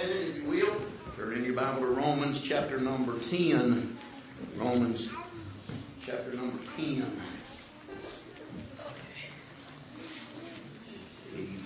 standing, if you will. Turn in your Bible to Romans chapter number 10. Romans chapter number 10. Amen.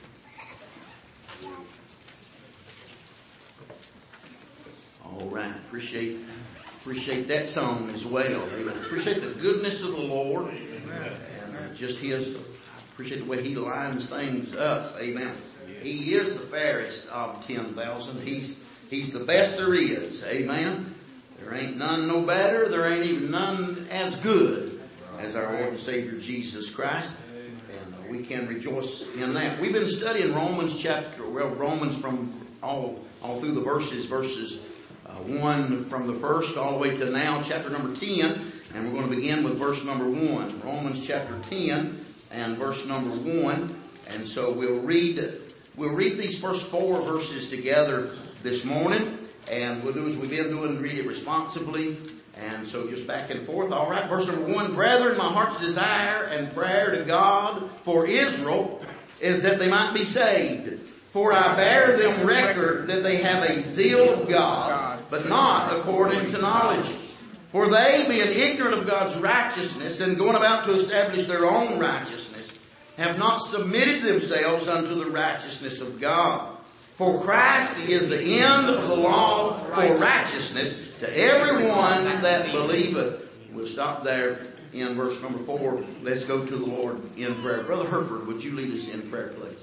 All right. Appreciate that song as well. Amen. Appreciate the goodness of the Lord. Amen. And just appreciate the way He lines things up. Amen. He is the fairest of 10,000. He's the best there is. Amen. There ain't none no better. There ain't even none as good as our Lord and Savior Jesus Christ. And we can rejoice in that. We've been studying Romans from all through the verses 1 from the first all the way to now, chapter number 10. And we're going to begin with verse number 1. Romans chapter 10 and verse number 1. And so we'll read these first 4 verses together this morning, and we'll do as we've been doing, read it responsibly, and so just back and forth. All right, verse number 1. Brethren, my heart's desire and prayer to God for Israel is that they might be saved. For I bear them record that they have a zeal of God, but not according to knowledge. For they, being ignorant of God's righteousness and going about to establish their own righteousness, have not submitted themselves unto the righteousness of God. For Christ is the end of the law for righteousness to everyone that believeth. We'll stop there in verse number 4. Let's go to the Lord in prayer. Brother Herford, would you lead us in prayer, please?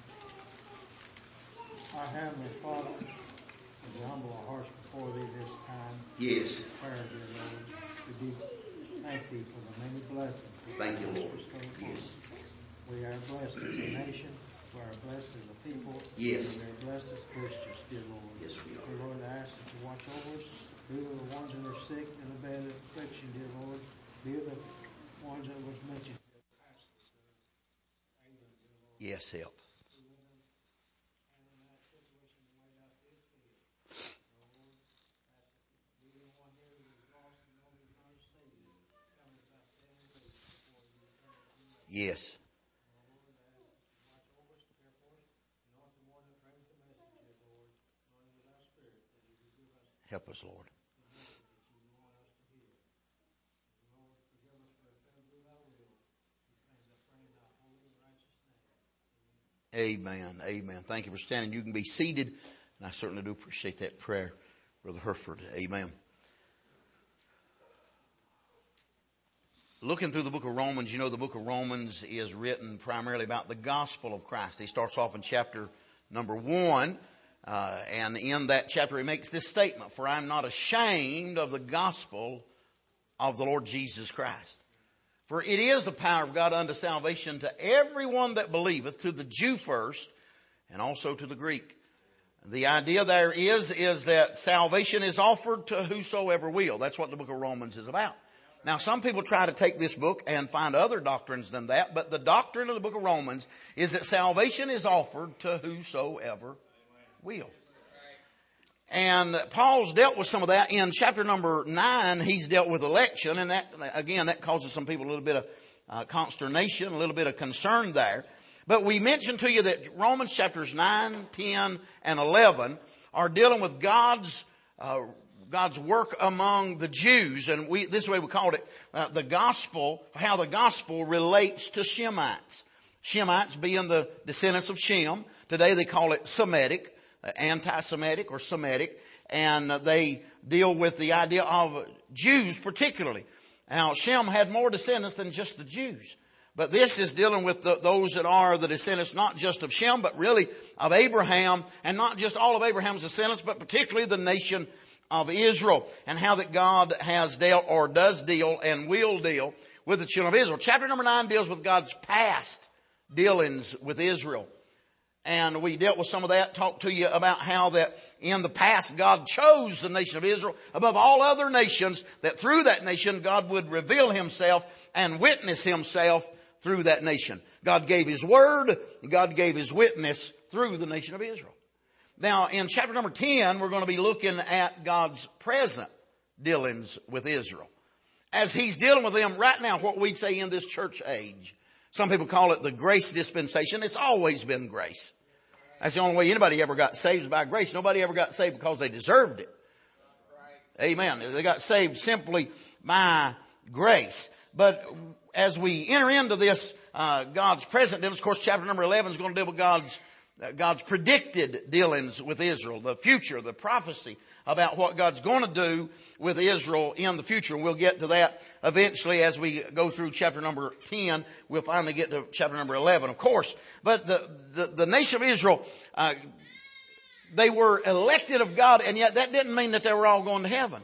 Our Heavenly Father, as we humble our hearts before Thee this time. Yes. Prayer, dear Lord. We do thank Thee for the many blessings. Thank you, Lord. Yes. We are blessed as a nation. We are blessed as a people. Yes. We are blessed as Christians, dear Lord. Yes, we are. Dear Lord, I ask that You watch over us. Be with the ones that are sick in the bed of affliction, dear Lord. Be with the ones that was mentioned. Yes, help. Yes. Help us, Lord. Amen. Amen. Thank you for standing. You can be seated. And I certainly do appreciate that prayer, Brother Herford. Amen. Looking through the book of Romans, you know the book of Romans is written primarily about the gospel of Christ. He starts off in chapter number 1. And in that chapter he makes this statement, for I am not ashamed of the gospel of the Lord Jesus Christ. For it is the power of God unto salvation to everyone that believeth, to the Jew first, and also to the Greek. The idea there is that salvation is offered to whosoever will. That's what the book of Romans is about. Now, some people try to take this book and find other doctrines than that, but the doctrine of the book of Romans is that salvation is offered to whosoever will. And Paul's dealt with some of that. In chapter number 9, he's dealt with election, and that causes some people a little bit of consternation, a little bit of concern there. But we mentioned to you that Romans chapters 9, 10, and 11 are dealing with God's work among the Jews, and this is the way we called it, the gospel, how the gospel relates to Shemites. Shemites being the descendants of Shem. Today they call it Semitic, anti-Semitic or Semitic, and they deal with the idea of Jews particularly. Now, Shem had more descendants than just the Jews. But this is dealing with those that are the descendants not just of Shem, but really of Abraham, and not just all of Abraham's descendants, but particularly the nation of Israel, and how that God has dealt or does deal and will deal with the children of Israel. Chapter number 9 deals with God's past dealings with Israel. And we dealt with some of that, talked to you about how that in the past God chose the nation of Israel above all other nations, that through that nation God would reveal Himself and witness Himself through that nation. God gave His word, God gave His witness through the nation of Israel. Now, in chapter number 10, we're going to be looking at God's present dealings with Israel. As He's dealing with them right now, what we'd say in this church age. Some people call it the grace dispensation. It's always been grace. That's the only way anybody ever got saved is by grace. Nobody ever got saved because they deserved it. Amen. They got saved simply by grace. But as we enter into this, God's present dealings, of course, chapter number 11 is going to deal with God's predicted dealings with Israel, the future, the prophecy about what God's going to do with Israel in the future. And we'll get to that eventually as we go through chapter number 10. We'll finally get to chapter number 11, of course. But the nation of Israel, they were elected of God, and yet that didn't mean that they were all going to heaven.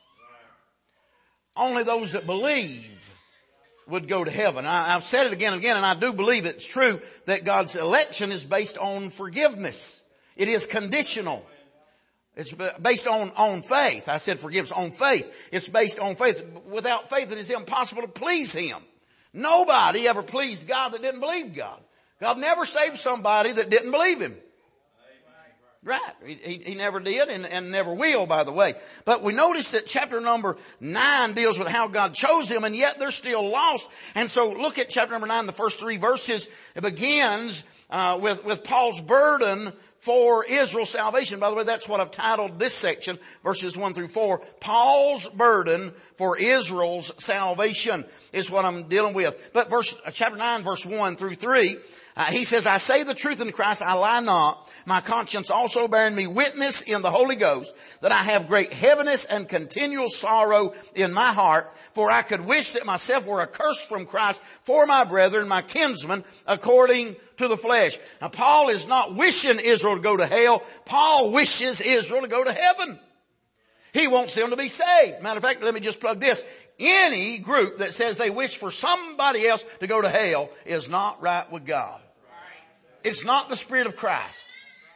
Only those that believe would go to heaven. I've said it again and again, and I do believe it's true that God's election is based on forgiveness. It is conditional. It's based on faith. I said forgiveness on faith. It's based on faith. Without faith, it is impossible to please Him. Nobody ever pleased God that didn't believe God. God never saved somebody that didn't believe Him. Right. He never did and never will, by the way. But we notice that chapter number 9 deals with how God chose them, and yet they're still lost. And so look at chapter number 9, the first 3 verses. It begins with Paul's burden for Israel's salvation. By the way, that's what I've titled this section, verses 1 through 4. Paul's burden for Israel's salvation is what I'm dealing with. But chapter 9, verse 1 through 3, he says, I say the truth in Christ, I lie not. My conscience also bearing me witness in the Holy Ghost that I have great heaviness and continual sorrow in my heart. For I could wish that myself were accursed from Christ for my brethren, my kinsmen, according to the flesh. Now, Paul is not wishing Israel to go to hell. Paul wishes Israel to go to heaven. He wants them to be saved. Matter of fact, let me just plug this. Any group that says they wish for somebody else to go to hell is not with God. It's not the Spirit of Christ.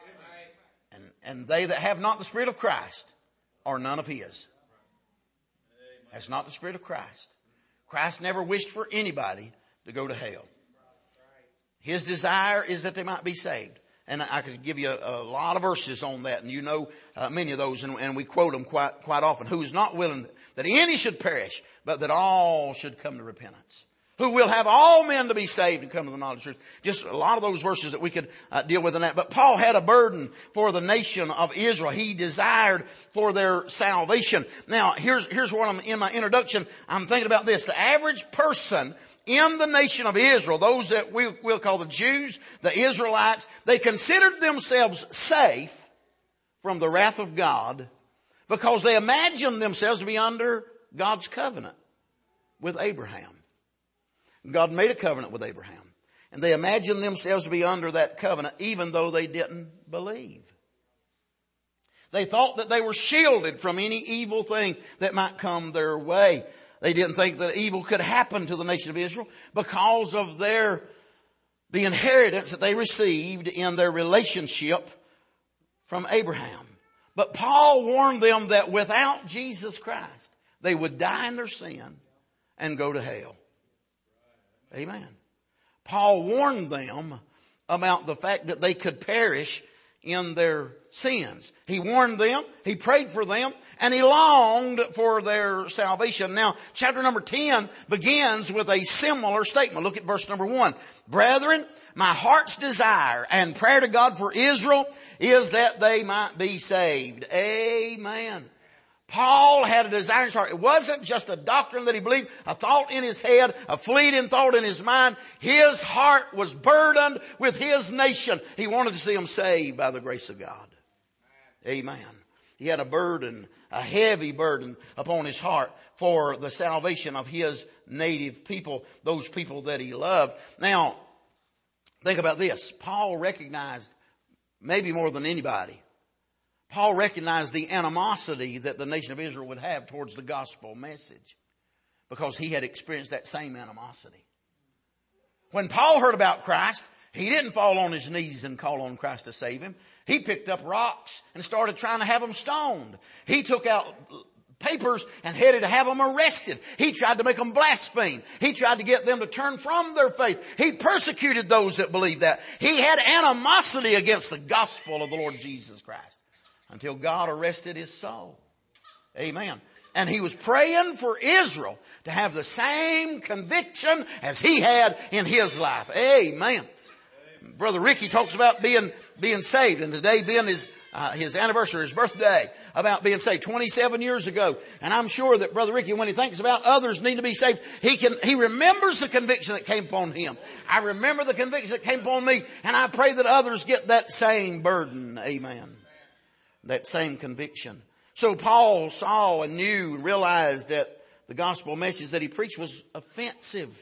And they that have not the Spirit of Christ are none of His. That's not the Spirit of Christ. Christ never wished for anybody to go to hell. His desire is that they might be saved. And I could give you a lot of verses on that, and you know many of those, and we quote them quite often. Who is not willing that any should perish, but that all should come to repentance. Who will have all men to be saved and come to the knowledge of truth. Just a lot of those verses that we could deal with in that. But Paul had a burden for the nation of Israel. He desired for their salvation. Now, here's what I'm in my introduction. I'm thinking about this. The average person in the nation of Israel, those that we'll call the Jews, the Israelites, they considered themselves safe from the wrath of God because they imagined themselves to be under God's covenant with Abraham. God made a covenant with Abraham, and they imagined themselves to be under that covenant even though they didn't believe. They thought that they were shielded from any evil thing that might come their way. They didn't think that evil could happen to the nation of Israel because of the inheritance that they received in their relationship from Abraham. But Paul warned them that without Jesus Christ, they would die in their sin and go to hell. Amen. Paul warned them about the fact that they could perish in their sins. He warned them, he prayed for them, and he longed for their salvation. Now, chapter number 10 begins with a similar statement. Look at verse number 1. Brethren, my heart's desire and prayer to God for Israel is that they might be saved. Amen. Paul had a desire in his heart. It wasn't just a doctrine that he believed, a thought in his head, a fleeting thought in his mind. His heart was burdened with his nation. He wanted to see them saved by the grace of God. Amen. He had a burden, a heavy burden upon his heart for the salvation of his native people, those people that he loved. Now, think about this. Paul recognized, maybe more than anybody, Paul recognized the animosity that the nation of Israel would have towards the gospel message because he had experienced that same animosity. When Paul heard about Christ, he didn't fall on his knees and call on Christ to save him. He picked up rocks and started trying to have them stoned. He took out papers and headed to have them arrested. He tried to make them blaspheme. He tried to get them to turn from their faith. He persecuted those that believed that. He had animosity against the gospel of the Lord Jesus Christ, until God arrested his soul. Amen. And he was praying for Israel to have the same conviction as he had in his life. Amen. Brother Ricky talks about being saved, and today being his anniversary, his birthday, about being saved 27 years ago. And I'm sure that Brother Ricky, when he thinks about others need to be saved, he remembers the conviction that came upon him. I remember the conviction that came upon me, and I pray that others get that same burden. Amen. That same conviction. So Paul saw and knew and realized that the gospel message that he preached was offensive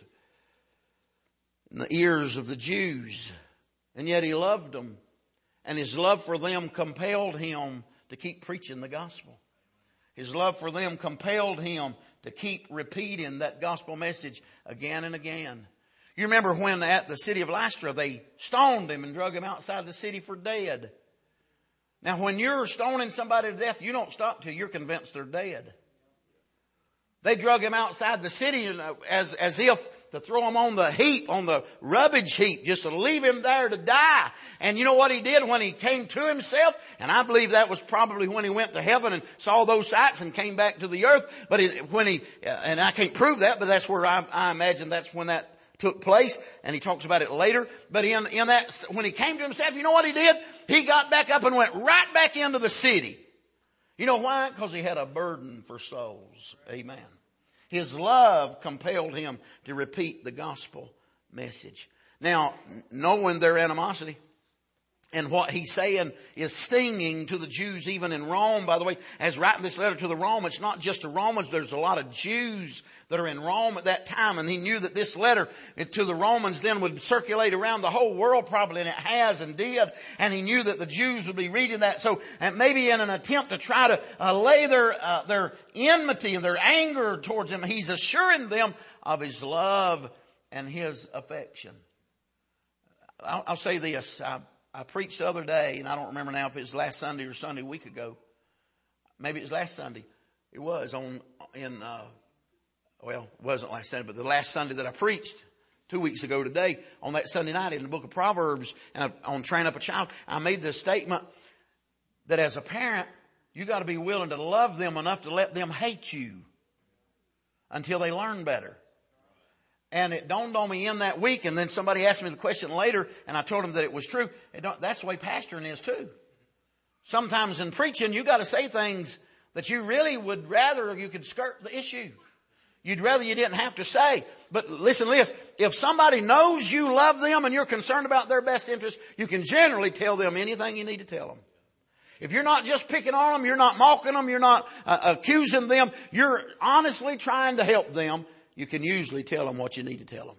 in the ears of the Jews. And yet he loved them. And his love for them compelled him to keep preaching the gospel. His love for them compelled him to keep repeating that gospel message again and again. You remember when at the city of Lystra they stoned him and drug him outside the city for dead. Now when you're stoning somebody to death, you don't stop till you're convinced they're dead. They drug him outside the city as if to throw him on the heap, on the rubbish heap, just to leave him there to die. And you know what he did when he came to himself? And I believe that was probably when he went to heaven and saw those sights and came back to the earth. But and I can't prove that, but that's where I imagine that's when that took place. And he talks about it later. But in that, when he came to himself, you know what he did? He got back up and went right back into the city. You know why? Because he had a burden for souls. Amen. His love compelled him to repeat the gospel message. Now, knowing their animosity and what he's saying is stinging to the Jews even in Rome. By the way, as writing this letter to the Romans, it's not just to Romans. There's a lot of Jews that are in Rome at that time. And he knew that this letter to the Romans then would circulate around the whole world probably. And it has and did. And he knew that the Jews would be reading that. So and maybe in an attempt to try to allay their enmity and their anger towards him, he's assuring them of his love and his affection. I'll say this. I preached the other day, and I don't remember now if it was last Sunday or Sunday a week ago. Maybe it was last Sunday. It was it wasn't last Sunday, but the last Sunday that I preached 2 weeks ago today, on that Sunday night in the book of Proverbs, and on Train Up a Child, I made the statement that as a parent, you got to be willing to love them enough to let them hate you until they learn better. And it dawned on me in that week, and then somebody asked me the question later, and I told them that it was true. That's the way pastoring is too. Sometimes in preaching, you got to say things that you really would rather you could skirt the issue. You'd rather you didn't have to say. But listen to this. If somebody knows you love them and you're concerned about their best interest, you can generally tell them anything you need to tell them. If you're not just picking on them, you're not mocking them, you're not accusing them, you're honestly trying to help them, you can usually tell them what you need to tell them.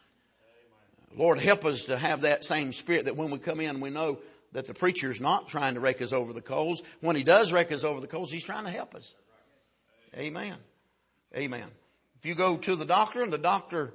Lord, help us to have that same spirit that when we come in, we know that the preacher's not trying to rake us over the coals. When he does rake us over the coals, he's trying to help us. Amen. Amen. If you go to the doctor and the doctor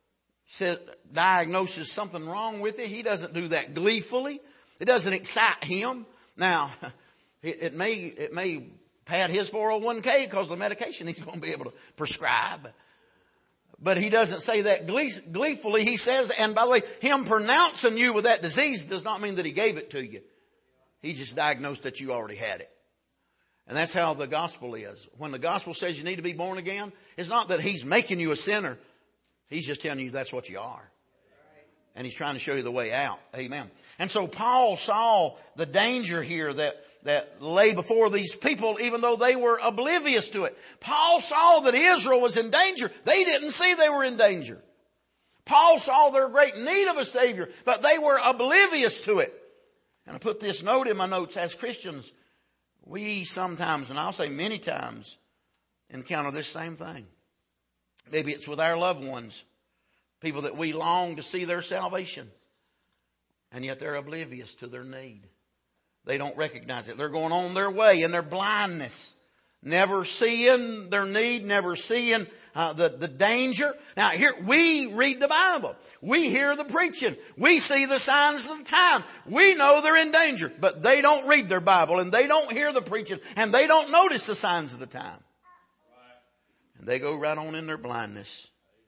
diagnoses something wrong with you, he doesn't do that gleefully. It doesn't excite him. Now, it may pad his 401k because of the medication he's going to be able to prescribe. But he doesn't say that gleefully. He says, and by the way, him pronouncing you with that disease does not mean that he gave it to you. He just diagnosed that you already had it. And that's how the gospel is. When the gospel says you need to be born again, it's not that he's making you a sinner. He's just telling you that's what you are. And he's trying to show you the way out. Amen. And so Paul saw the danger here that lay before these people, even though they were oblivious to it. Paul saw that Israel was in danger. They didn't see they were in danger. Paul saw their great need of a Savior, but they were oblivious to it. And I put this note in my notes. As Christians, we sometimes, and I'll say many times, encounter this same thing. Maybe it's with our loved ones, people that we long to see their salvation, and yet they're oblivious to their need. They don't recognize it. They're going on their way in their blindness, never seeing their need, never seeing the danger. Now here, we read the Bible. We hear the preaching. We see the signs of the time. We know they're in danger, but they don't read their Bible and they don't hear the preaching and they don't notice the signs of the time. And they go right on in their blindness.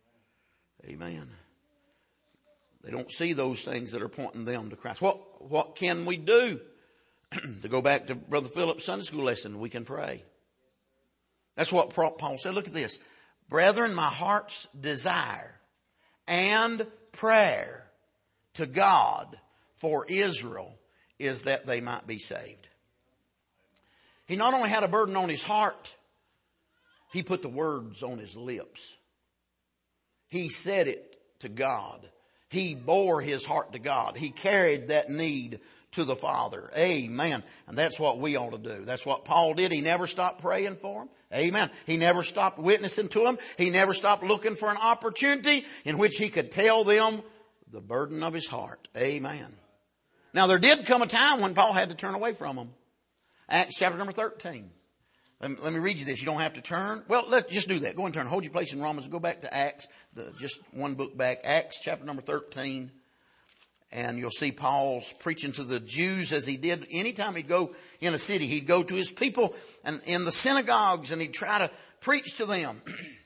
Amen. They don't see those things that are pointing them to Christ. What can we do? To go back to Brother Philip's Sunday school lesson, we can pray. That's what Paul said. Look at this. Brethren, my heart's desire and prayer to God for Israel is that they might be saved. He not only had a burden on his heart, he put the words on his lips. He said it to God. He bore his heart to God. He carried that need to the Father. Amen. And that's what we ought to do. That's what Paul did. He never stopped praying for them. Amen. He never stopped witnessing to them. He never stopped looking for an opportunity in which he could tell them the burden of his heart. Amen. Now there did come a time when Paul had to turn away from them. Acts chapter number 13. Let me read you this. You don't have to turn. Well, let's just do that. Go and turn. Hold your place in Romans. Go back to Acts, just one book back. Acts chapter number 13. And you'll see Paul's preaching to the Jews as he did. Anytime he'd go in a city, he'd go to his people and in the synagogues and he'd try to preach to them.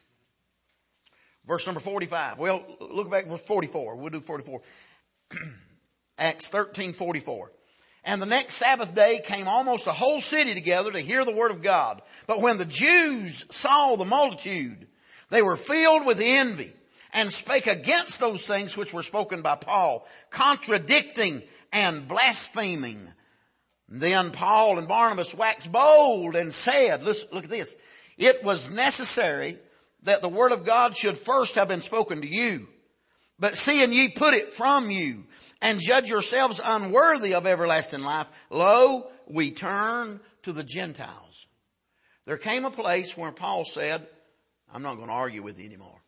Verse number 45. Well, look back at verse 44. We'll do 44. Acts 13:44. And the next Sabbath day came almost the whole city together to hear the word of God. But when the Jews saw the multitude, they were filled with envy and spake against those things which were spoken by Paul, contradicting and blaspheming. Then Paul and Barnabas waxed bold and said, listen, look at this. It was necessary that the word of God should first have been spoken to you. But seeing ye put it from you, and judge yourselves unworthy of everlasting life, lo, we turn to the Gentiles. There came a place where Paul said, I'm not going to argue with you anymore.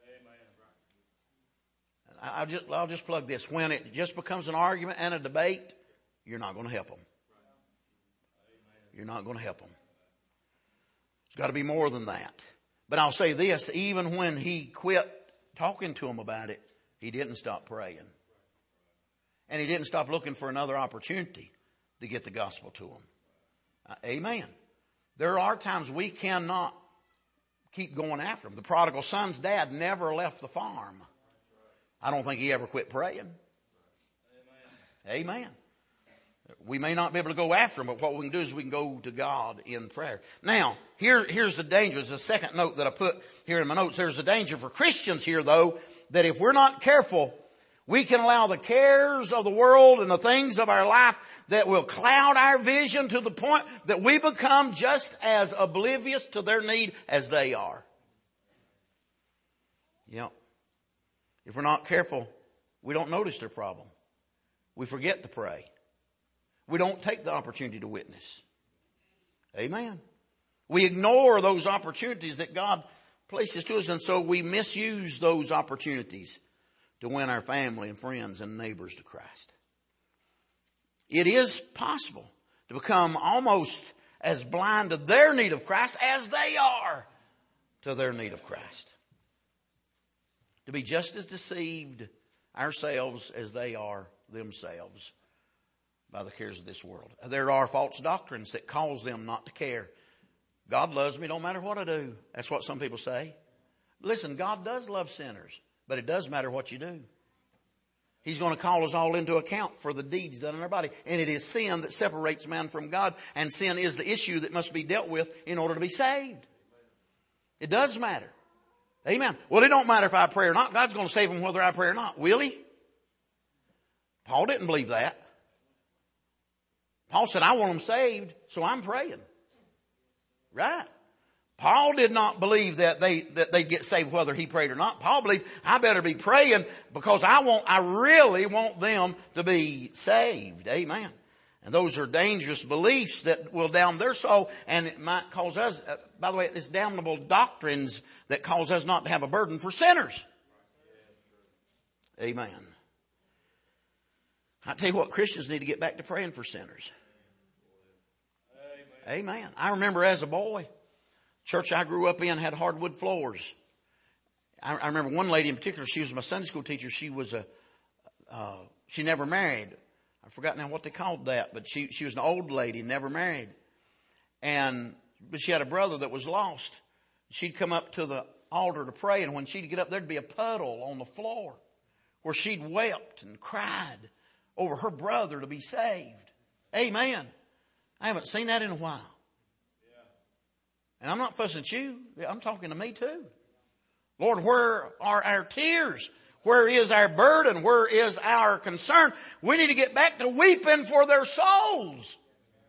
I'll just plug this. When it just becomes an argument and a debate, you're not going to help them. You're not going to help them. It's got to be more than that. But I'll say this, even when he quit talking to them about it, he didn't stop praying. And he didn't stop looking for another opportunity to get the gospel to them. Amen. There are times we cannot keep going after them. The prodigal son's dad never left the farm. I don't think he ever quit praying. Amen. We may not be able to go after them, but what we can do is we can go to God in prayer. Now, here's the danger. There's a second note that I put here in my notes. There's a danger for Christians here, though, that if we're not careful, we can allow the cares of the world and the things of our life that will cloud our vision to the point that we become just as oblivious to their need as they are. Yep. If we're not careful, we don't notice their problem. We forget to pray. We don't take the opportunity to witness. Amen. We ignore those opportunities that God places to us, and so we misuse those opportunities to win our family and friends and neighbors to Christ. It is possible to become almost as blind to their need of Christ as they are to their need of Christ. To be just as deceived ourselves as they are themselves by the cares of this world. There are false doctrines that cause them not to care. God loves me, don't matter what I do. That's what some people say. Listen, God does love sinners. But it does matter what you do. He's going to call us all into account for the deeds done in our body. And it is sin that separates man from God. And sin is the issue that must be dealt with in order to be saved. It does matter. Amen. Well, it don't matter if I pray or not. God's going to save them whether I pray or not. Will he? Paul didn't believe that. Paul said, I want them saved, so I'm praying. Right? Paul did not believe that they'd get saved whether he prayed or not. Paul believed, I better be praying because I really want them to be saved. Amen. And those are dangerous beliefs that will damn their soul, and it might cause us, by the way, it's damnable doctrines that cause us not to have a burden for sinners. Amen. I tell you what, Christians need to get back to praying for sinners. Amen. I remember as a boy, church I grew up in had hardwood floors. I remember one lady in particular, she was my Sunday school teacher. She was she never married. I forgot now what they called that, but she was an old lady, never married. But she had a brother that was lost. She'd come up to the altar to pray, and when she'd get up, there'd be a puddle on the floor where she'd wept and cried over her brother to be saved. Amen. I haven't seen that in a while. And I'm not fussing at you. I'm talking to me too. Lord, where are our tears Where is our burden? Where is our concern? We need to get back to weeping for their souls.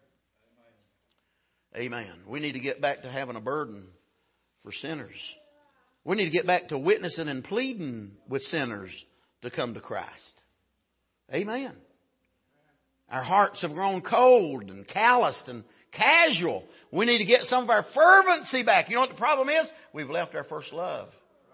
Amen. We need to get back to having a burden for sinners. We need to get back to witnessing and pleading with sinners to come to Christ. Amen. Our hearts have grown cold and calloused and casual. We need to get some of our fervency back. You know what the problem is? We've left our first love.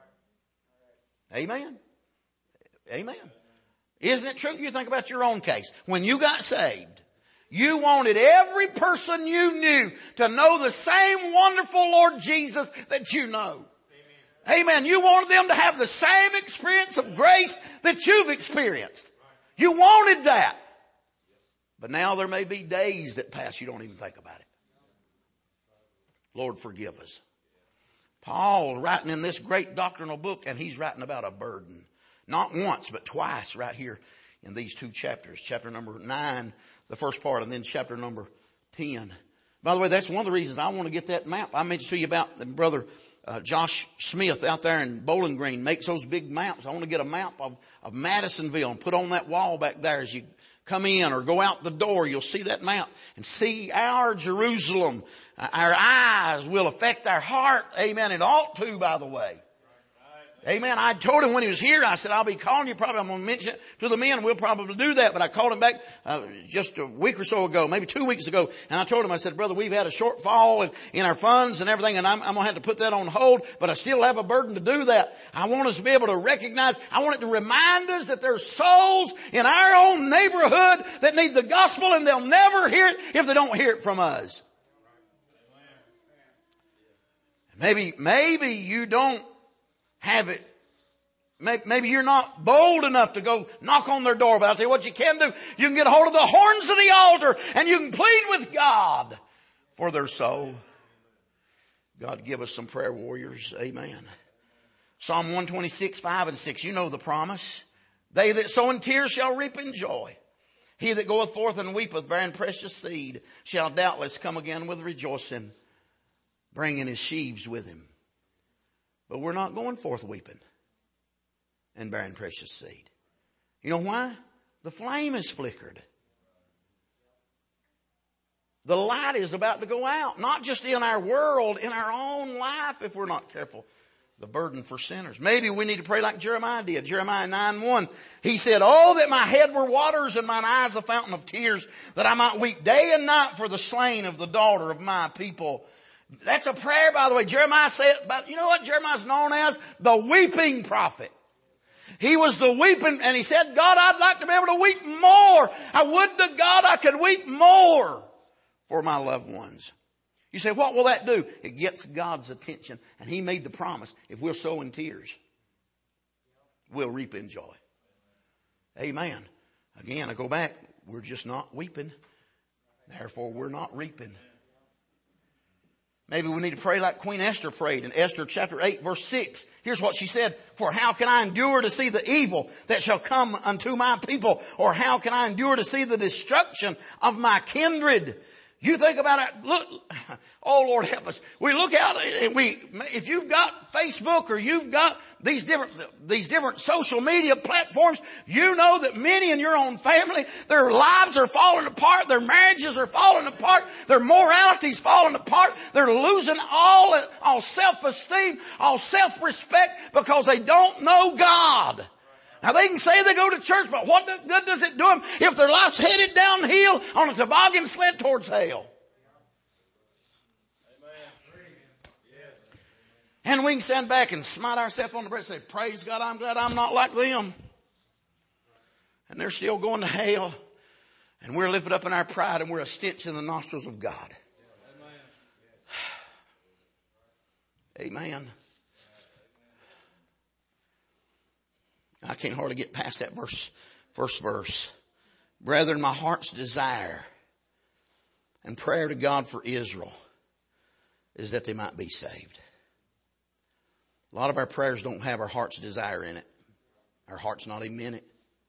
Amen. Amen. Isn't it true? You think about your own case. When you got saved, you wanted every person you knew to know the same wonderful Lord Jesus that you know. Amen. You wanted them to have the same experience of grace that you've experienced. You wanted that. But now there may be days that pass you don't even think about it. Lord, forgive us. Paul writing in this great doctrinal book, and he's writing about a burden. Not once, but twice right here in these two chapters. Chapter number 9, the first part, and then chapter number 10. By the way, that's one of the reasons I want to get that map. I mentioned to you about the brother Josh Smith out there in Bowling Green makes those big maps. I want to get a map of Madisonville and put on that wall back there as you come in or go out the door. You'll see that map and see our Jerusalem. Our eyes will affect our heart. Amen. It ought to, by the way. Amen. I told him when he was here, I said, I'll be calling you probably. I'm going to mention it to the men. We'll probably do that. But I called him back just a week or so ago, maybe 2 weeks ago. And I told him, I said, brother, we've had a shortfall in our funds and everything. And I'm going to have to put that on hold. But I still have a burden to do that. I want us to be able to recognize. I want it to remind us that there's souls in our own neighborhood that need the gospel. And they'll never hear it if they don't hear it from us. Maybe you don't have it. Maybe you're not bold enough to go knock on their door, but I'll tell you what you can do. You can get a hold of the horns of the altar and you can plead with God for their soul. God give us some prayer warriors. Amen. Psalm 126, 5 and 6. You know the promise. They that sow in tears shall reap in joy. He that goeth forth and weepeth, bearing precious seed, shall doubtless come again with rejoicing, bringing his sheaves with him. But we're not going forth weeping and bearing precious seed. You know why? The flame is flickered. The light is about to go out. Not just in our world, in our own life if we're not careful. The burden for sinners. Maybe we need to pray like Jeremiah did. Jeremiah 9:1. He said, oh, that my head were waters and mine eyes a fountain of tears, that I might weep day and night for the slain of the daughter of my people. That's a prayer, by the way. Jeremiah said, but you know what Jeremiah's known as? The weeping prophet. He was the weeping, and he said, God, I'd like to be able to weep more. I would to God I could weep more for my loved ones. You say, what will that do? It gets God's attention. And he made the promise, if we'll sow in tears, we'll reap in joy. Amen. Again, I go back. We're just not weeping. Therefore, we're not reaping. Maybe we need to pray like Queen Esther prayed in Esther chapter 8 verse 6. Here's what she said. For how can I endure to see the evil that shall come unto my people? Or how can I endure to see the destruction of different You think about it. Look, oh Lord help us. We look out and if you've got Facebook or you've got these different social media platforms, you know that many in your own family, their lives are falling apart, their marriages are falling apart, their morality's falling apart, they're losing all self-esteem, all self-respect because they don't know God. Now they can say they go to church, but what good does it do them if their life's headed downhill on a toboggan sled towards hell? And we can stand back and smite ourselves on the breast and say, praise God, I'm glad I'm not like them. And they're still going to hell. And we're lifted up in our pride and we're a stench in the nostrils of God. Amen. I can't hardly get past that first verse. Brethren, my heart's desire and prayer to God for Israel is that they might be saved. A lot of our prayers don't have our heart's desire in it. Our heart's not even in it.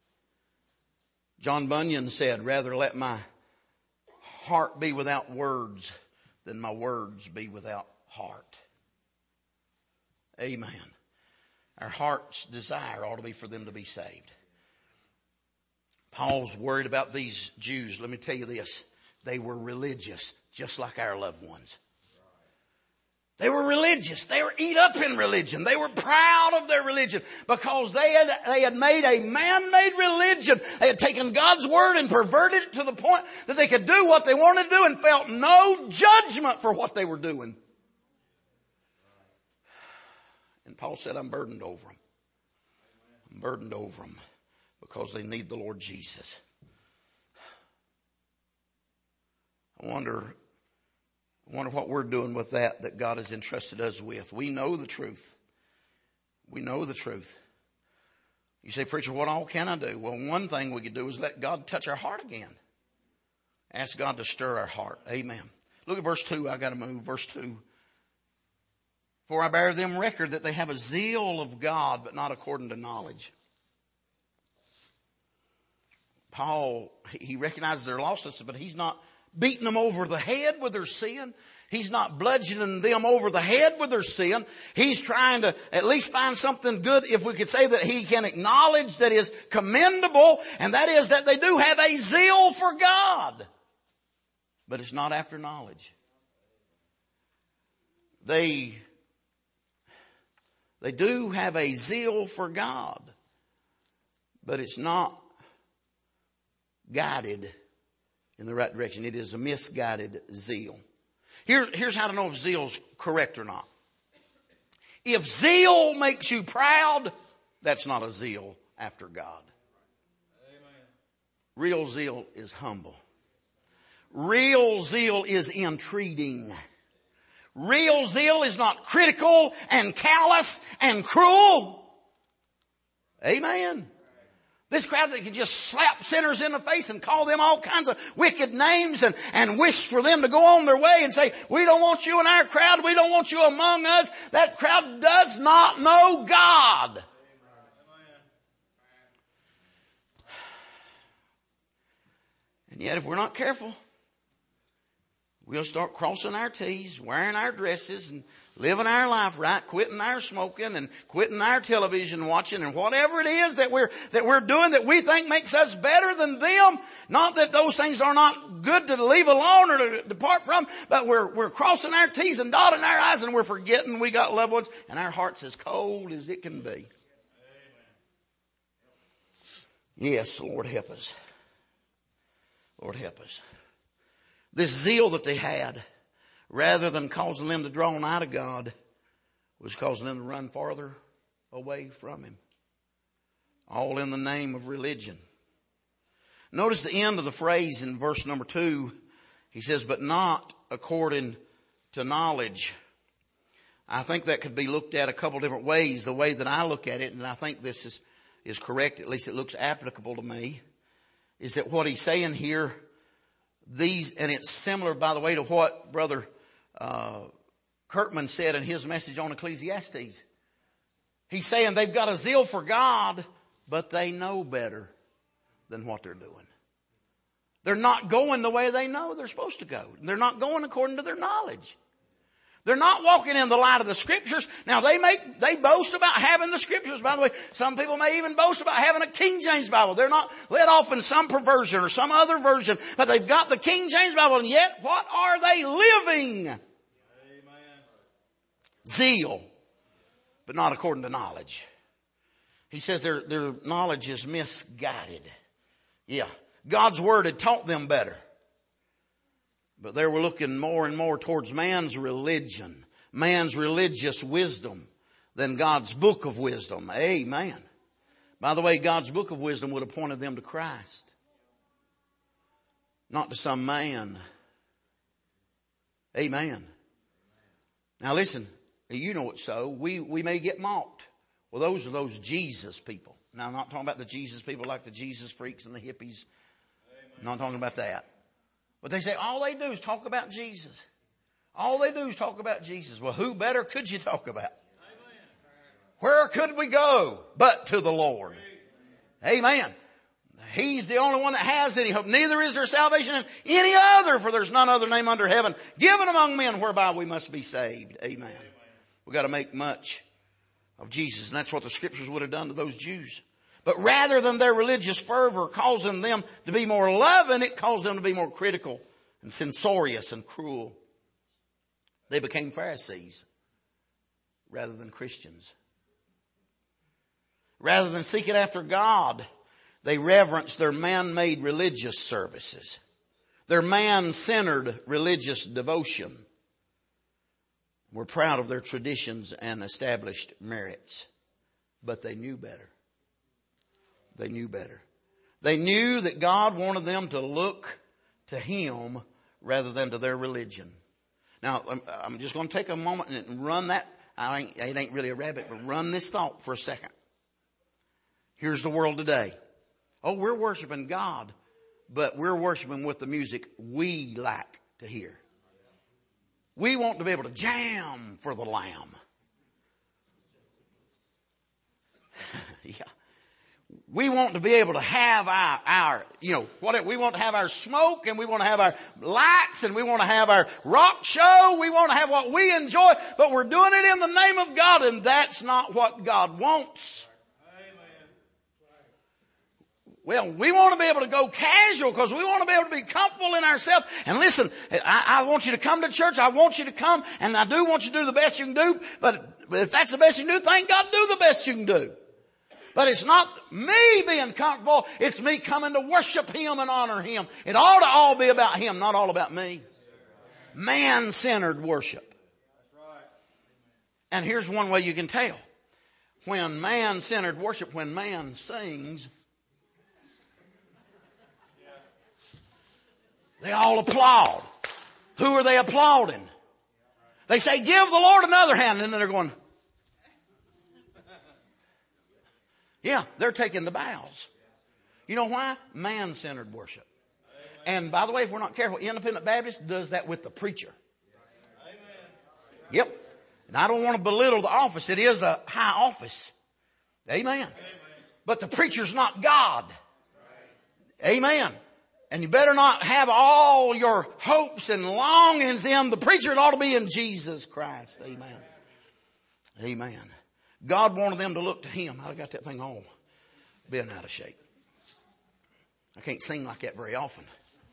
John Bunyan said, rather let my heart be without words than my words be without heart. Amen. Our heart's desire ought to be for them to be saved. Paul's worried about these Jews. Let me tell you this. They were religious, just like our loved ones. They were religious. They were eat up in religion. They were proud of their religion because they had made a man-made religion. They had taken God's word and perverted it to the point that they could do what they wanted to do and felt no judgment for what they were doing. And Paul said, I'm burdened over them. I'm burdened over them because they need the Lord Jesus. I wonder what we're doing with that God has entrusted us with. We know the truth. We know the truth. You say, preacher, what all can I do? Well, one thing we could do is let God touch our heart again. Ask God to stir our heart. Amen. Look at verse 2. I got to move. Verse 2. For I bear them record that they have a zeal of God, but not according to knowledge. Paul, he recognizes their lostness, but he's not beating them over the head with their sin. He's not bludgeoning them over the head with their sin. He's trying to at least find something good, if we could say, that he can acknowledge that is commendable, and that is that they do have a zeal for God. But it's not after knowledge. They do have a zeal for God, but it's not guided in the right direction. It is a misguided zeal. Here's how to know if zeal's correct or not. If zeal makes you proud, that's not a zeal after God. Amen. Real zeal is humble. Real zeal is entreating. Real zeal is not critical and callous and cruel. Amen. This crowd that can just slap sinners in the face and call them all kinds of wicked names and wish for them to go on their way and say, we don't want you in our crowd. We don't want you among us. That crowd does not know God. And yet if we're not careful, we'll start crossing our T's, wearing our dresses, and living our life right, quitting our smoking and quitting our television watching and whatever it is that we're doing that we think makes us better than them. Not that those things are not good to leave alone or to depart from, but we're crossing our T's and dotting our I's, and we're forgetting we got loved ones, and our heart's as cold as it can be. Yes, Lord help us. Lord help us. This zeal that they had, rather than causing them to draw nigh to God, was causing them to run farther away from Him. All in the name of religion. Notice the end of the phrase in verse number 2. He says, but not according to knowledge. I think that could be looked at a couple different ways. The way that I look at it, and I think this is correct, at least it looks applicable to me, is that what he's saying here, and it's similar, by the way, to what Brother Kirkman said in his message on Ecclesiastes. He's saying they've got a zeal for God, but they know better than what they're doing. They're not going the way they know they're supposed to go. They're not going according to their knowledge. They're not walking in the light of the Scriptures. Now they boast about having the Scriptures. By the way, some people may even boast about having a King James Bible. They're not led off in some perversion or some other version, but they've got the King James Bible, and yet what are they living? Amen. Zeal, but not according to knowledge. He says their knowledge is misguided. Yeah. God's Word had taught them better. But they were looking more and more towards man's religion, man's religious wisdom, than God's book of wisdom. Amen. By the way, God's book of wisdom would have pointed them to Christ, not to some man. Amen. Now listen, you know it's so. We may get mocked. Well, those are those Jesus people. Now I'm not talking about the Jesus people like the Jesus freaks and the hippies. I'm not talking about that. But they say all they do is talk about Jesus. All they do is talk about Jesus. Well, who better could you talk about? Where could we go but to the Lord? Amen. He's the only one that has any hope. Neither is there salvation in any other, for there's none other name under heaven given among men whereby we must be saved. Amen. We've got to make much of Jesus. And that's what the scriptures would have done to those Jews. But rather than their religious fervor causing them to be more loving, it caused them to be more critical and censorious and cruel. They became Pharisees rather than Christians. Rather than seeking after God, they reverenced their man-made religious services, their man-centered religious devotion. Were proud of their traditions and established merits. But they knew better. They knew better. They knew that God wanted them to look to Him rather than to their religion. Now, I'm just going to take a moment and run that. It ain't really a rabbit, but run this thought for a second. Here's the world today. Oh, we're worshiping God, but we're worshiping with the music we like to hear. We want to be able to jam for the Lamb. Yeah. We want to be able to have our we want to have our smoke, and we want to have our lights, and we want to have our rock show. We want to have what we enjoy, but we're doing it in the name of God, and that's not what God wants. Well, we want to be able to go casual because we want to be able to be comfortable in ourselves. And listen, I want you to come to church. I want you to come, and I do want you to do the best you can do. But if that's the best you can do, thank God, do the best you can do. But it's not me being comfortable. It's me coming to worship Him and honor Him. It ought to all be about Him, not all about me. Man-centered worship. And here's one way you can tell. When man-centered worship, when man sings, they all applaud. Who are they applauding? They say, give the Lord another hand. And then they're going, yeah, they're taking the bows. You know why? Man-centered worship. And by the way, if we're not careful, Independent Baptist does that with the preacher. Yep. And I don't want to belittle the office. It is a high office. Amen. But the preacher's not God. Amen. And you better not have all your hopes and longings in the preacher. It ought to be in Jesus Christ. Amen. Amen. God wanted them to look to Him. I got that thing all bent out of shape. I can't sing like that very often.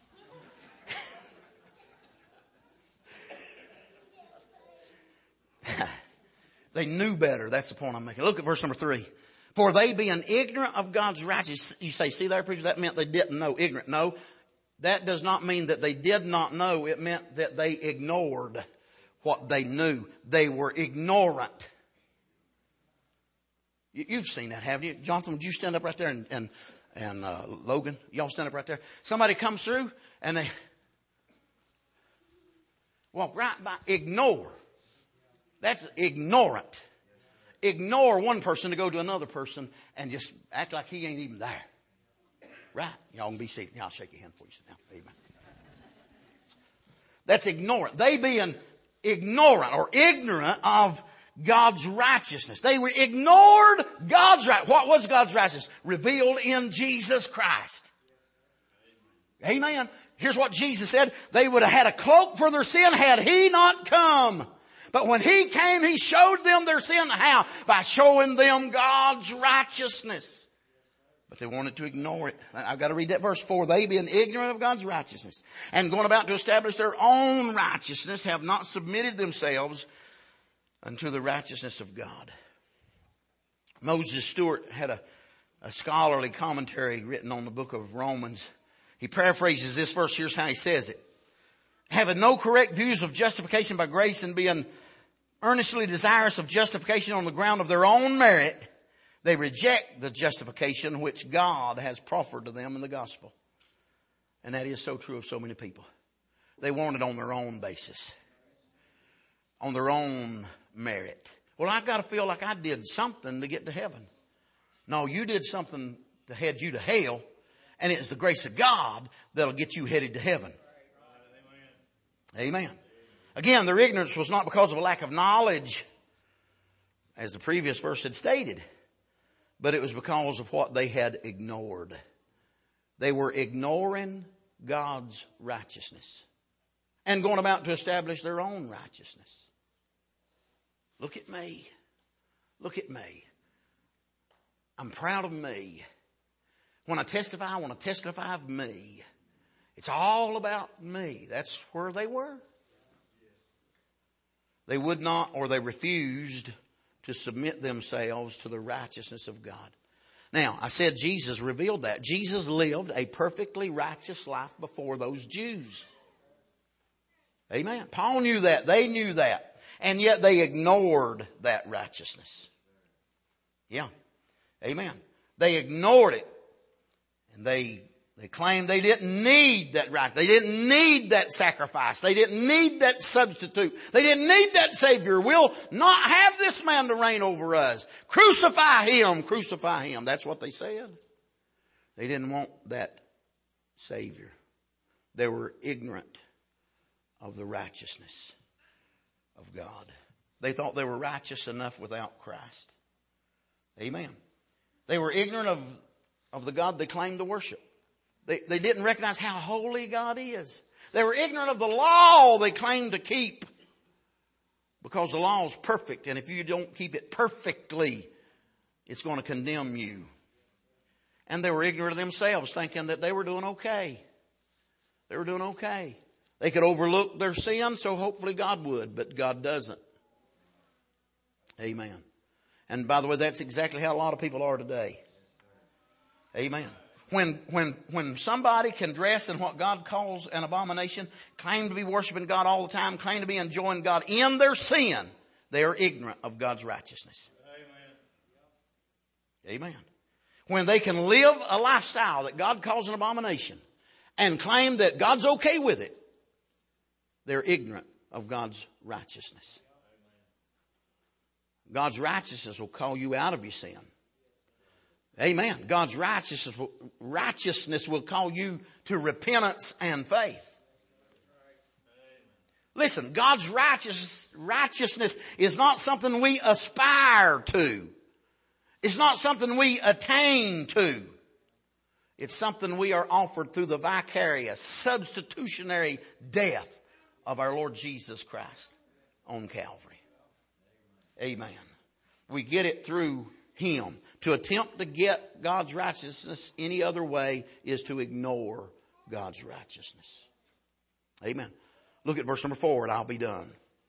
They knew better. That's the point I'm making. Look at verse number 3. For they being ignorant of God's righteousness. You say, see there, preacher, that meant they didn't know. Ignorant. No, that does not mean that they did not know. It meant that they ignored what they knew. They were ignorant. You've seen that, haven't you? Jonathan, would you stand up right there, and Logan, y'all stand up right there. Somebody comes through and they walk right by. Ignore. That's ignorant. Ignore one person to go to another person and just act like he ain't even there. Right? Y'all can be seated. I'll shake your hand for you. Sit down. Amen. That's ignorant. They being ignorant or ignorant of God's righteousness. They were ignored God's right. What was God's righteousness? Revealed in Jesus Christ. Amen. Here's what Jesus said. They would have had a cloak for their sin had He not come. But when He came, He showed them their sin. How? By showing them God's righteousness. But they wanted to ignore it. I've got to read that verse. For they being ignorant of God's righteousness and going about to establish their own righteousness have not submitted themselves unto the righteousness of God. Moses Stewart had a scholarly commentary written on the book of Romans. He paraphrases this verse. Here's how he says it. Having no correct views of justification by grace and being earnestly desirous of justification on the ground of their own merit, they reject the justification which God has proffered to them in the gospel. And that is so true of so many people. They want it on their own basis, on their own merit. Well, I've got to feel like I did something to get to heaven. No, you did something to head you to hell, and it's the grace of God that'll get you headed to heaven. Amen. Again, their ignorance was not because of a lack of knowledge, as the previous verse had stated, but it was because of what they had ignored. They were ignoring God's righteousness and going about to establish their own righteousness. Look at me. Look at me. I'm proud of me. When I testify, I want to testify of me. It's all about me. That's where they were. They would not, or they refused to submit themselves to the righteousness of God. Now, I said Jesus revealed that. Jesus lived a perfectly righteous life before those Jews. Amen. Paul knew that. They knew that. And yet they ignored that righteousness. Yeah. Amen. They ignored it. And they claimed they didn't need that right. They didn't need that sacrifice. They didn't need that substitute. They didn't need that Savior. We'll not have this man to reign over us. Crucify him. Crucify him. That's what they said. They didn't want that Savior. They were ignorant of the righteousness of God. They thought they were righteous enough without Christ. Amen. They were ignorant of the God they claimed to worship. They didn't recognize how holy God is. They were ignorant of the law they claimed to keep, because the law is perfect, and if you don't keep it perfectly, it's going to condemn you. And they were ignorant of themselves, thinking that they were doing okay. They were doing okay. They could overlook their sin, so hopefully God would, but God doesn't. Amen. And by the way, that's exactly how a lot of people are today. Amen. When somebody can dress in what God calls an abomination, claim to be worshiping God all the time, claim to be enjoying God in their sin, they are ignorant of God's righteousness. Amen. Amen. When they can live a lifestyle that God calls an abomination and claim that God's okay with it, they're ignorant of God's righteousness. God's righteousness will call you out of your sin. Amen. God's righteousness will call you to repentance and faith. Listen, God's righteousness is not something we aspire to. It's not something we attain to. It's something we are offered through the vicarious, substitutionary death of our Lord Jesus Christ on Calvary. Amen. We get it through Him. To attempt to get God's righteousness any other way is to ignore God's righteousness. Amen. Look at verse number 4 and I'll be done.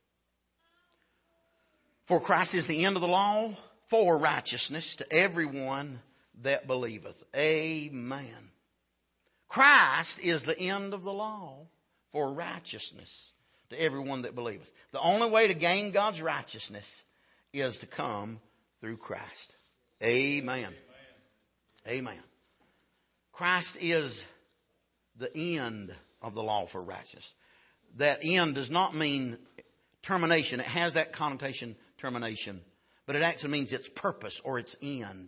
For Christ is the end of the law for righteousness to everyone that believeth. Amen. Christ is the end of the law for righteousness to everyone that believeth. The only way to gain God's righteousness is to come through Christ. Amen. Amen. Christ is the end of the law for righteousness. That end does not mean termination. It has that connotation, termination, but it actually means its purpose or its end.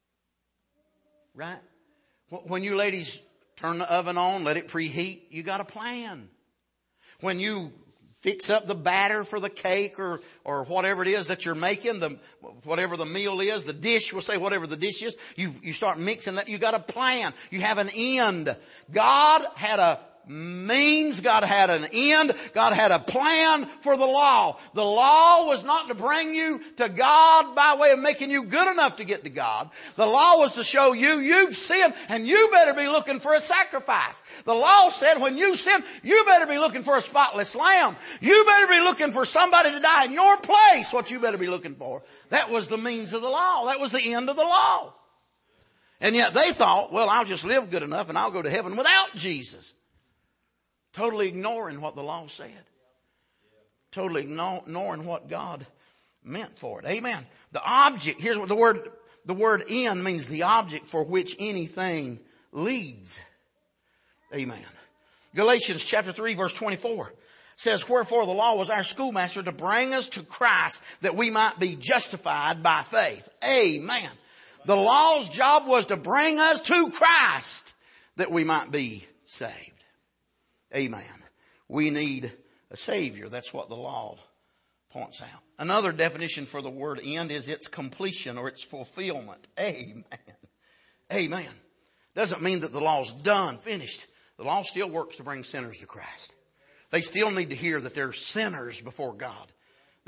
Right? When you ladies turn the oven on, let it preheat, you got a plan. When you fix up the batter for the cake or whatever it is that you're making, whatever the meal is, the dish, we'll say whatever the dish is, you start mixing that, you got a plan. You have an end. God had a means, God had an end, God had a plan for the law. The law was not to bring you to God by way of making you good enough to get to God. The law was to show you've sinned and you better be looking for a sacrifice. The law said when you sin, you better be looking for a spotless lamb. You better be looking for somebody to die in your place, what you better be looking for. That was the means of the law. That was the end of the law. And yet they thought, well, I'll just live good enough and I'll go to heaven without Jesus. Totally ignoring what the law said. Totally ignoring what God meant for it. Amen. The object, here's what the word end means, the object for which anything leads. Amen. Galatians chapter 3 verse 24 says, wherefore the law was our schoolmaster to bring us to Christ that we might be justified by faith. Amen. The law's job was to bring us to Christ that we might be saved. Amen. We need a Savior. That's what the law points out. Another definition for the word end is its completion or its fulfillment. Amen. Amen. Doesn't mean that the law's done, finished. The law still works to bring sinners to Christ. They still need to hear that they're sinners before God.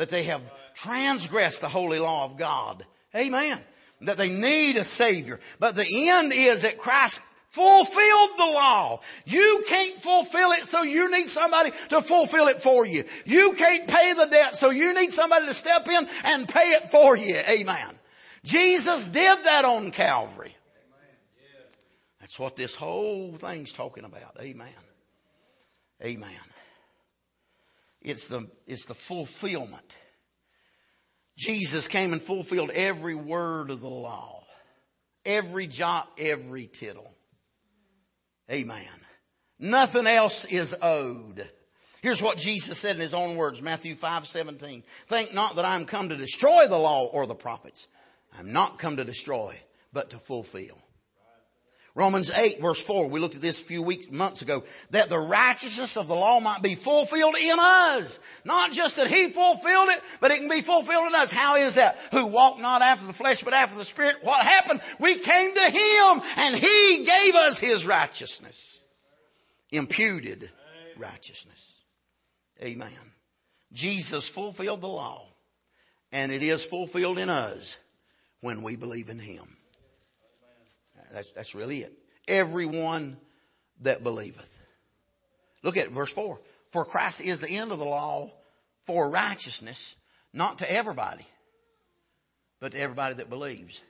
That they have transgressed the holy law of God. Amen. That they need a Savior. But the end is that Christ fulfilled the law. You can't fulfill it, so you need somebody to fulfill it for you. You can't pay the debt, so you need somebody to step in and pay it for you. Amen. Jesus did that on Calvary. That's what this whole thing's talking about. Amen. Amen. It's the fulfillment. Jesus came and fulfilled every word of the law. Every jot, every tittle. Amen. Nothing else is owed. Here's what Jesus said in his own words, Matthew 5:17. Think not that I am come to destroy the law or the prophets. I'm not come to destroy, but to fulfill. Romans 8 verse 4, we looked at this a few months ago, that the righteousness of the law might be fulfilled in us. Not just that he fulfilled it, but it can be fulfilled in us. How is that? Who walk not after the flesh, but after the Spirit. What happened? We came to him and he gave us his righteousness. Imputed righteousness. Amen. Jesus fulfilled the law, and it is fulfilled in us when we believe in him. That's really it. Everyone that believeth. Look at verse 4. For Christ is the end of the law for righteousness, not to everybody, but to everybody that believes.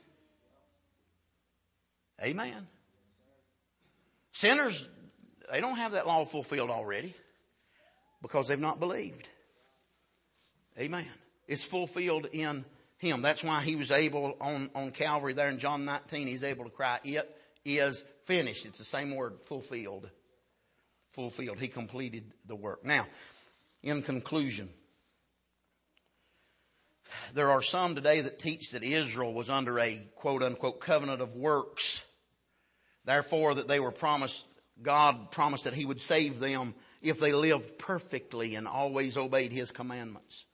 Amen. Sinners, they don't have that law fulfilled already because they've not believed. Amen. It's fulfilled in him. That's why he was able on Calvary there in John 19, he's able to cry, it is finished. It's the same word, fulfilled. Fulfilled. He completed the work. Now, in conclusion, there are some today that teach that Israel was under a quote unquote covenant of works. Therefore that they were promised, God promised that he would save them if they lived perfectly and always obeyed his commandments.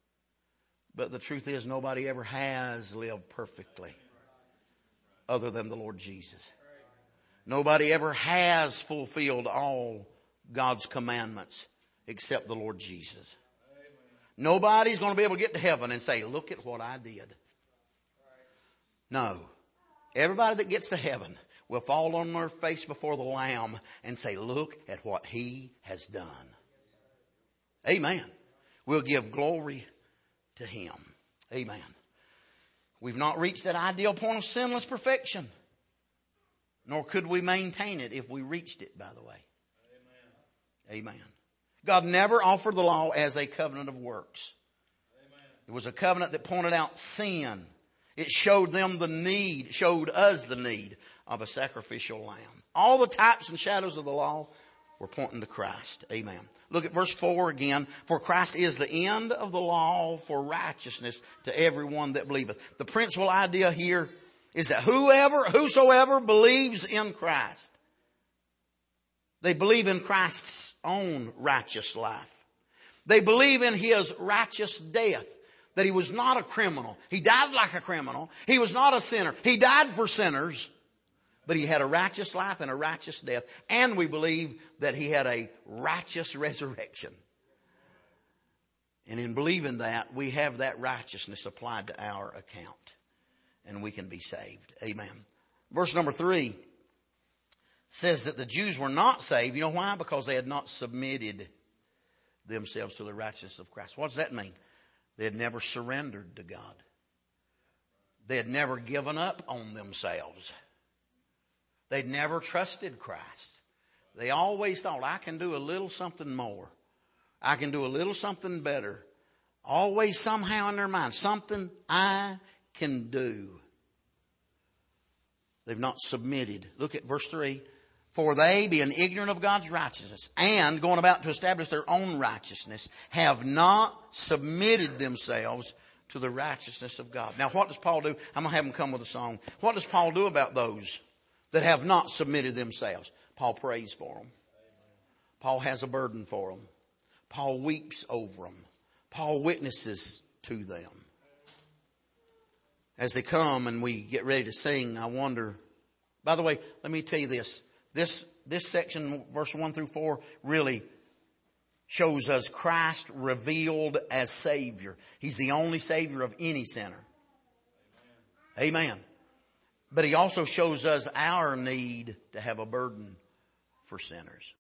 But the truth is nobody ever has lived perfectly other than the Lord Jesus. Nobody ever has fulfilled all God's commandments except the Lord Jesus. Nobody's going to be able to get to heaven and say, look at what I did. No. Everybody that gets to heaven will fall on their face before the Lamb and say, look at what he has done. Amen. We'll give glory to him. Amen. We've not reached that ideal point of sinless perfection. Nor could we maintain it if we reached it, by the way. Amen. Amen. God never offered the law as a covenant of works. Amen. It was a covenant that pointed out sin. It showed them the need, showed us the need of a sacrificial lamb. All the types and shadows of the law were pointing to Christ. Amen. Look at verse 4 again. For Christ is the end of the law for righteousness to everyone that believeth. The principal idea here is that whosoever believes in Christ, they believe in Christ's own righteous life. They believe in his righteous death, that he was not a criminal. He died like a criminal. He was not a sinner. He died for sinners. But he had a righteous life and a righteous death. And we believe that he had a righteous resurrection. And in believing that, we have that righteousness applied to our account. And we can be saved. Amen. Verse number 3 says that the Jews were not saved. You know why? Because they had not submitted themselves to the righteousness of Christ. What does that mean? They had never surrendered to God. They had never given up on themselves. They'd never trusted Christ. They always thought, I can do a little something more. I can do a little something better. Always somehow in their mind, something I can do. They've not submitted. Look at verse 3. For they, being ignorant of God's righteousness and going about to establish their own righteousness, have not submitted themselves to the righteousness of God. Now what does Paul do? I'm going to have him come with a song. What does Paul do about those that have not submitted themselves? Paul prays for them. Paul has a burden for them. Paul weeps over them. Paul witnesses to them. As they come and we get ready to sing, I wonder, by the way, let me tell you this. This section, verse 1 through 4, really shows us Christ revealed as Savior. He's the only Savior of any sinner. Amen. But He also shows us our need to have a burden for sinners.